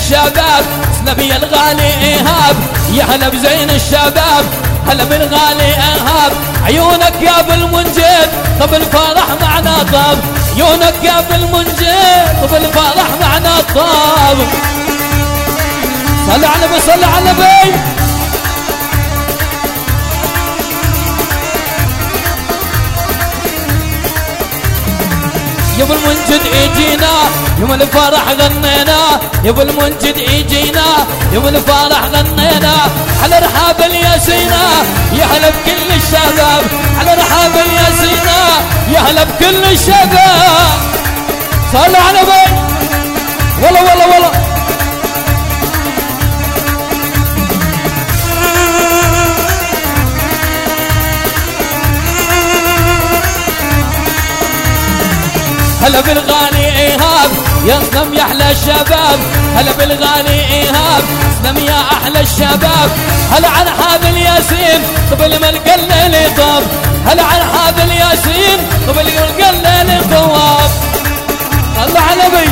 الشباب اسلم يا الغالي إيهاب، يا هلا بزين الشباب هلا بالغالي إيهاب. عيونك يا بالمنجد طب الفرح معنا طاب، عيونك يا بالمنجد طب الفرح معنا طاب. صلى على النبي صلى على النبي. يا ابو المنجد اجينا يوم الفرح غنينا، يا ابو المنجد اجينا يوم الفرح غنينا. على رحاب الياسينا يا هلا بكل الشباب، على رحاب الياسينا يا هلا بكل الشباب. صلوا على النبي. والله والله والله هلا بالغالي إيهاب يا اسلم يا أحلى الشباب، هلا بالغالي إيهاب اسلم يا أحلى الشباب. هلا عن حاب الياسين قبل ما القليل طاب، هلا عن حاب الياسين قبل ما القليل طاب. الله على النبي.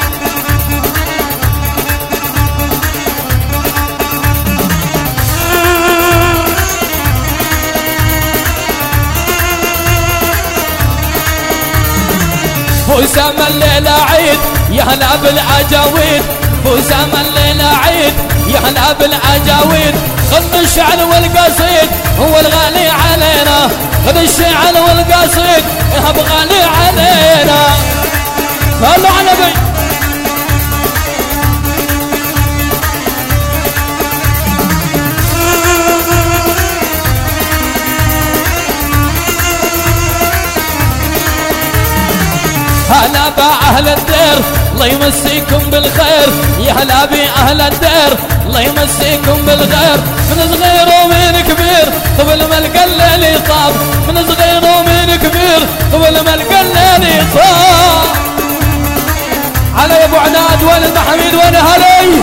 وسام الليلة عيد يا هلا بالعجاويد، وسام الليلة عيد يا هلا بالعجاويد. خذ الشعر والقصيد هو الغالي علينا، خذ الشعر والقصيد إيهاب غالي علينا. صلوا على النبي. هلا بأهل الدير الله يمسيكم بالخير، يا هلا بأهل الدير الله يمسيكم بالخير. من صغير ومن كبير قبل ما القليل طاب، من صغير ومن كبير قبل ما القليل طاب. على يا ابو عناد وين المحاميد وين هلي.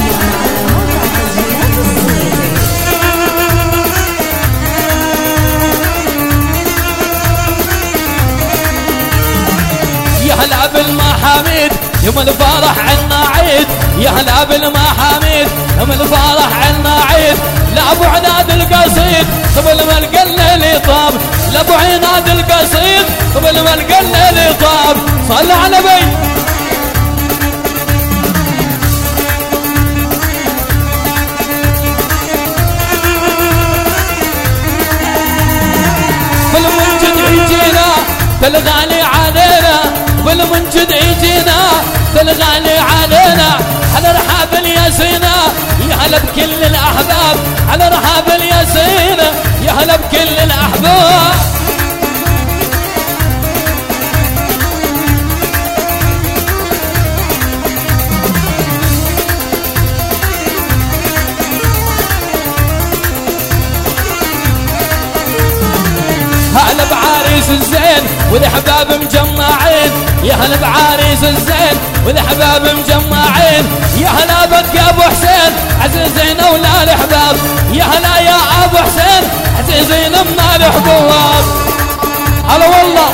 يا هلا بالمحاميد يوم الفرح عنا عيد، يا هلا بالمحاميد يوم الفرح عنا عيد. لا ابو عناد القصيد قبل ما القليل طاب، لا ابو عناد القصيد قبل ما القليل طاب. صلى على النبي. بالمنجد يجينا بالغالي علينا، بالمنجد يجينا بالغالي علينا. على رحاب الياسينا يا هلا بكل الأحباب، على رحاب الياسينا يا هلا بكل الأحباب. هلا بعريس الزين والأحباب مجمعين، يا هلا بعريس الزين والأحباب مجمعين. يا هلا بك يا ابو حسين عزيزين ولا الأحباب، يا هلا يا ابو حسين عزيزين من الأحباب. هلا والله.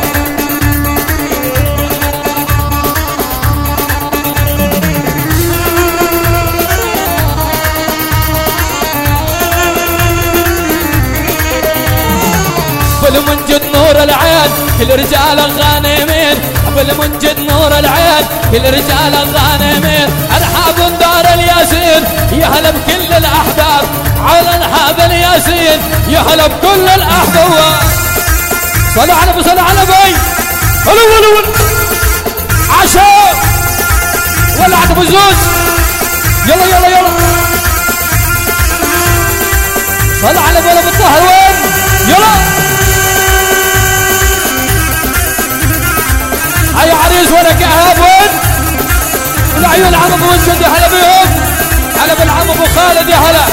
بالمنجد نور العين كل رجال الغانمين، بالمنجد نور العين كل رجال الغانمين. ارحاب دار الياسين يا هلا بكل الاحباب، على ارحاب الياسين يا هلا بكل الاحباب. صلوا على النبي صلوا على النبي. ولو عشاء ولا عند ابو زوز. يلا يلا يلا. صلوا على النبي بالطهر وين. يلا هيا عريس ولك اهاب وين؟ والعيون عم ابو منجد يا هلا بيهم، هلا بالعم ابو خالد يا هلا.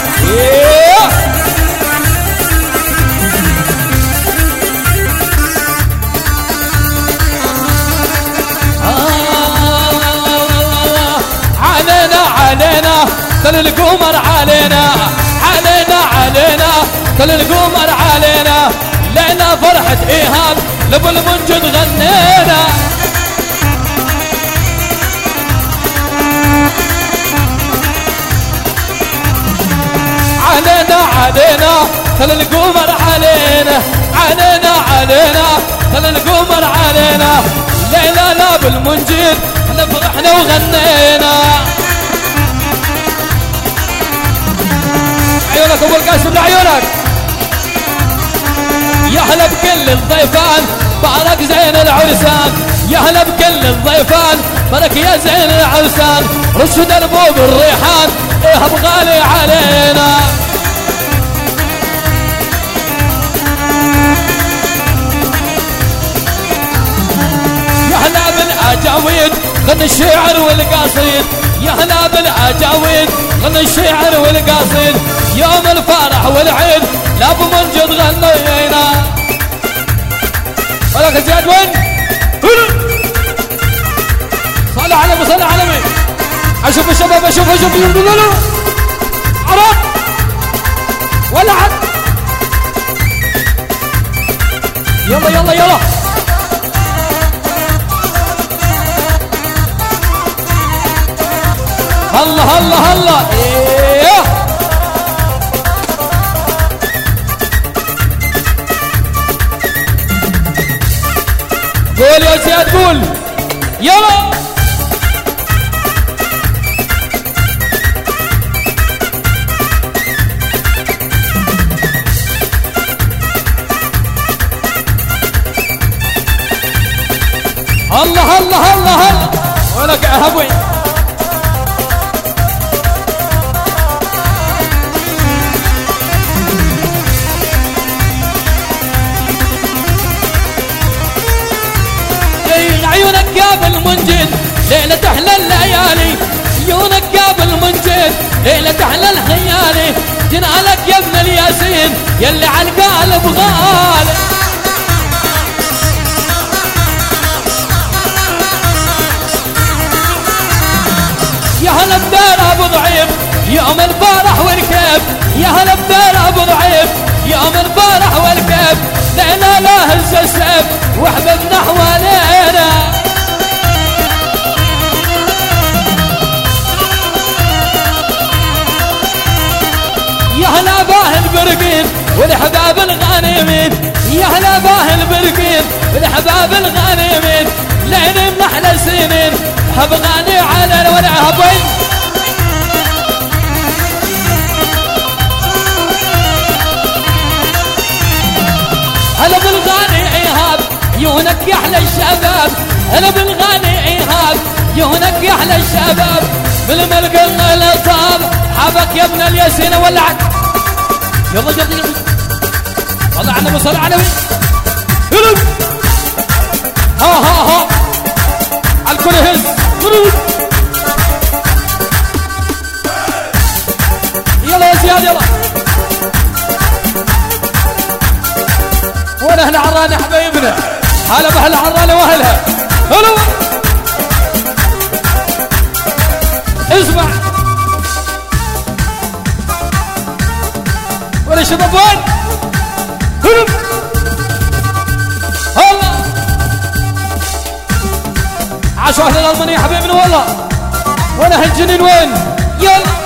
علينا علينا كل القمر علينا، علينا علينا كل القمر علينا. لنا فرحة إيهاب لابو المنجد غنينا. علينا خلي القمر علينا علينا علينا خلي القمر علينا ليلى لا بالمنجد احنا فرحنا وغنينا عيونك ابو القاسم لعيونك يا هلا بكل الضيفان بارك زين العرسان يا هلا بكل الضيفان بارك يا زين العرسان رشد دربوب الريحان ايه بغالي علينا يا هلا بالاجاويد غني الشعر والقصيد يا هلا بالاجاويد غني الشعر والقصيد يوم الفرح والعيد لا بمنجد غنينا ولك زياد وين صلى على النبي صلى على النبي اشوف الشباب اشوف يقولوا عرب ولا عد يلا يلا يلا الله الله الله ايه قول يا زياد قول يلا الله الله الله الله ولك اهبوي عيونك قابل منجد ليلة احلى الليالي عيونك قابل منجد ليلة احلى الخيالي جنالك يا ابن الياسين يلي على القلب غالي يا هلا بدار ابو ضعيف يوم الفرح والكيف يا هلا بدار ابو ضعيف يوم الفرح والكيف ليلى لا هز السيف واحببنا حوالينا يا هلا باه البرقين والحباب الغانمين يا هلا باه البرقين والحباب الغانمين لين من احلى السنين حب غاني على الورع هبين هلا بالغاني ايهاب يونك يا احلى الشباب هلا بالغاني ايهاب يونك يا احلى الشباب بالملك الطاب حبك يا ابن الياسين ولعت يلا جد يلا طلع النبي صلى على النبي ها ها ها على الكل هز يلا يا زياد يلا وين اهل عرانة حبايبنا هلا باهل عرانة واهلها هلا اسمع وين الشباب وين هلا هلا عاشوا اهل الالمانية حبايبنا والله وين اهل الجنين وين يلا